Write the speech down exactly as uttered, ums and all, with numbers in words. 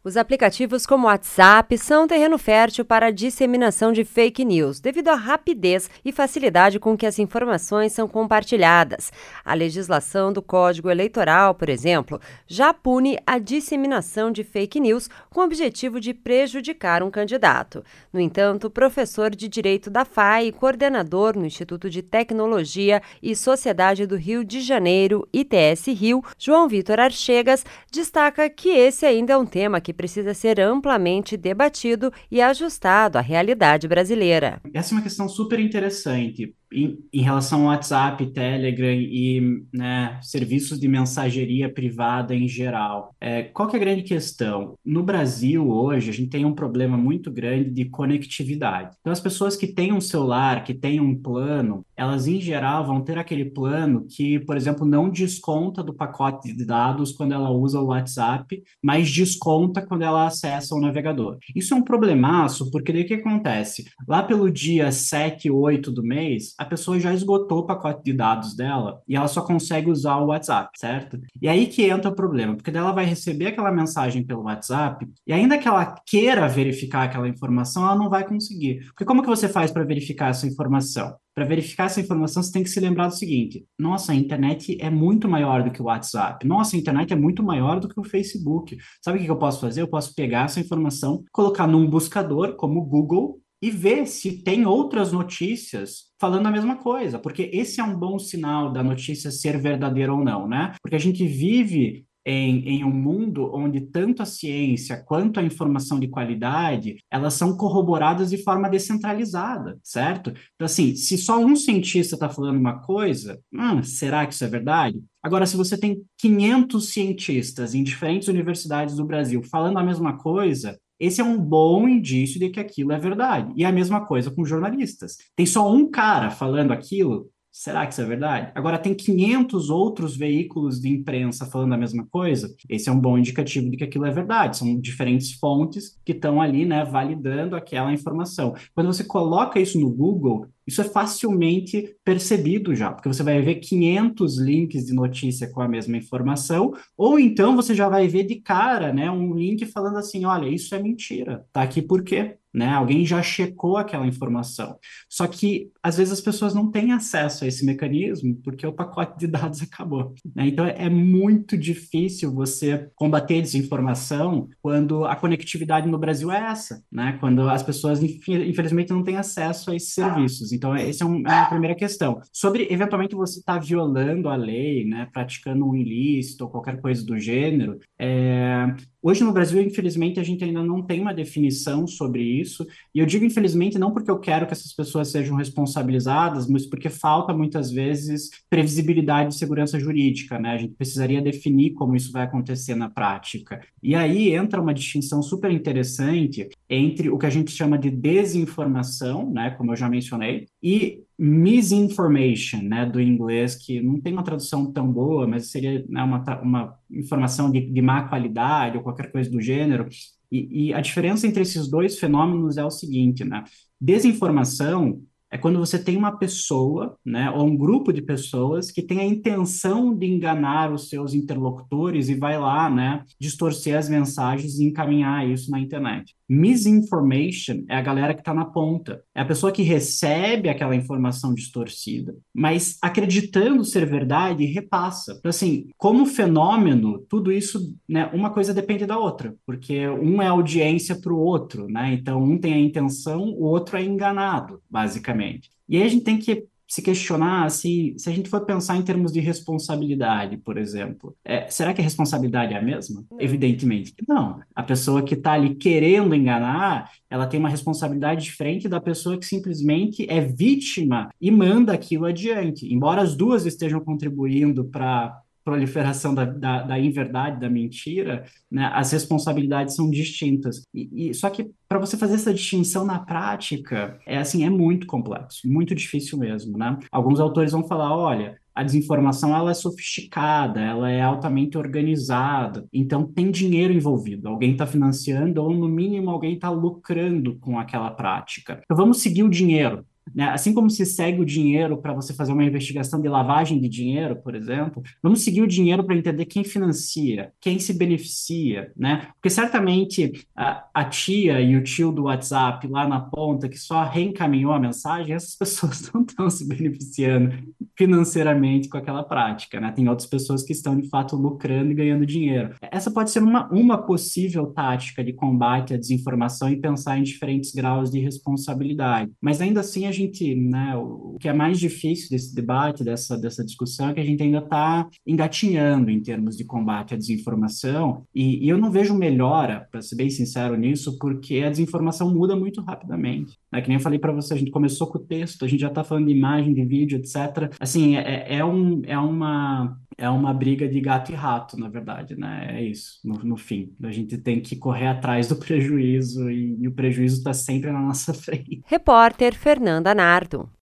Os aplicativos como o WhatsApp são terreno fértil para a disseminação de fake news, devido à rapidez e facilidade com que as informações são compartilhadas. A legislação do Código Eleitoral, por exemplo, já pune a disseminação de fake news com o objetivo de prejudicar um candidato. No entanto, o professor de Direito da F A I e coordenador no Instituto de Tecnologia e Sociedade do Rio de Janeiro, I T S Rio, João Vitor Archegas, destaca que esse ainda é um tema que precisa ser amplamente debatido e ajustado à realidade brasileira. Essa é uma questão super interessante em, em relação ao WhatsApp, Telegram e né, serviços de mensageria privada em geral. É, qual que é a grande questão? No Brasil, hoje, a gente tem um problema muito grande de conectividade. Então, as pessoas que têm um celular, que têm um plano, elas, em geral, vão ter aquele plano que, por exemplo, não desconta do pacote de dados quando ela usa o WhatsApp, mas desconta quando ela acessa o navegador. Isso é um problemaço, porque daí o que acontece? Lá pelo dia sete, oito do mês, a pessoa já esgotou o pacote de dados dela e ela só consegue usar o WhatsApp, certo? E aí que entra o problema, porque daí ela vai receber aquela mensagem pelo WhatsApp e ainda que ela queira verificar aquela informação, ela não vai conseguir. Porque como que você faz para verificar essa informação? Para verificar essa informação, você tem que se lembrar do seguinte: nossa, a internet é muito maior do que o WhatsApp. Nossa, a internet é muito maior do que o Facebook. Sabe o que eu posso fazer? Eu posso pegar essa informação, colocar num buscador como o Google e ver se tem outras notícias falando a mesma coisa, porque esse é um bom sinal da notícia ser verdadeira ou não, né? Porque a gente vive em, em um mundo onde tanto a ciência quanto a informação de qualidade, elas são corroboradas de forma descentralizada, certo? Então, assim, se só um cientista está falando uma coisa, hum, será que isso é verdade? Agora, se você tem quinhentos cientistas em diferentes universidades do Brasil falando a mesma coisa, esse é um bom indício de que aquilo é verdade. E a mesma coisa com jornalistas. Tem só um cara falando aquilo, será que isso é verdade? Agora, tem quinhentos outros veículos de imprensa falando a mesma coisa, esse é um bom indicativo de que aquilo é verdade. São diferentes fontes que estão ali, né, validando aquela informação. Quando você coloca isso no Google, isso é facilmente percebido já, porque você vai ver quinhentos links de notícia com a mesma informação, ou então você já vai ver de cara, né, um link falando assim, olha, isso é mentira, tá aqui por quê? Né? Alguém já checou aquela informação. Só que, às vezes, as pessoas não têm acesso a esse mecanismo porque o pacote de dados acabou. Né? Então, é muito difícil você combater desinformação quando a conectividade no Brasil é essa, né? Quando as pessoas, infelizmente, não têm acesso a esses serviços. Então, essa é, um, é a primeira questão. Sobre, eventualmente, você estar tá violando a lei, né? Praticando um ilícito ou qualquer coisa do gênero, é... Hoje no Brasil, infelizmente, a gente ainda não tem uma definição sobre isso, e eu digo infelizmente não porque eu quero que essas pessoas sejam responsabilizadas, mas porque falta muitas vezes previsibilidade e segurança jurídica, né? A gente precisaria definir como isso vai acontecer na prática. E aí entra uma distinção super interessante entre o que a gente chama de desinformação, né, como eu já mencionei, e misinformation, né, do inglês, que não tem uma tradução tão boa, mas seria, né, uma, uma informação de, de má qualidade ou qualquer coisa do gênero. E, e a diferença entre esses dois fenômenos é o seguinte, né? Desinformação é quando você tem uma pessoa, né, ou um grupo de pessoas que tem a intenção de enganar os seus interlocutores e vai lá, né, distorcer as mensagens e encaminhar isso na internet. Misinformation é a galera que está na ponta. É a pessoa que recebe aquela informação distorcida, mas acreditando ser verdade, repassa. Então, assim, como fenômeno, tudo isso, né, uma coisa depende da outra, porque um é audiência para o outro, né? Então, um tem a intenção, o outro é enganado, basicamente. E aí a gente tem que se questionar se, se a gente for pensar em termos de responsabilidade, por exemplo. É, será que a responsabilidade é a mesma? Não. Evidentemente que não. A pessoa que está ali querendo enganar, ela tem uma responsabilidade diferente da pessoa que simplesmente é vítima e manda aquilo adiante. Embora as duas estejam contribuindo para proliferação da, da, da inverdade, da mentira, né, as responsabilidades são distintas. E, e só que para você fazer essa distinção na prática, é assim, é muito complexo, muito difícil mesmo, né? Alguns autores vão falar, olha, a desinformação ela é sofisticada, ela é altamente organizada, então tem dinheiro envolvido, alguém está financiando ou no mínimo alguém está lucrando com aquela prática. Então vamos seguir o dinheiro. né? Assim como se segue o dinheiro para você fazer uma investigação de lavagem de dinheiro, por exemplo, vamos seguir o dinheiro para entender quem financia, quem se beneficia, né? Porque certamente a, a tia e o tio do WhatsApp lá na ponta que só reencaminhou a mensagem, essas pessoas não estão se beneficiando financeiramente com aquela prática, né? Tem outras pessoas que estão de fato lucrando e ganhando dinheiro. Essa pode ser uma, uma possível tática de combate à desinformação e pensar em diferentes graus de responsabilidade. Mas ainda assim a gente, né, o que é mais difícil desse debate, dessa, dessa discussão, é que a gente ainda está engatinhando em termos de combate à desinformação e, e eu não vejo melhora, para ser bem sincero nisso, porque a desinformação muda muito rapidamente. Né? Que nem eu falei para você, a gente começou com o texto, a gente já está falando de imagem, de vídeo, etcétera. Assim, é, é, um, é uma é uma briga de gato e rato, na verdade, né? É isso, no, no fim. A gente tem que correr atrás do prejuízo e, e o prejuízo está sempre na nossa frente. Repórter Fernanda Nardo.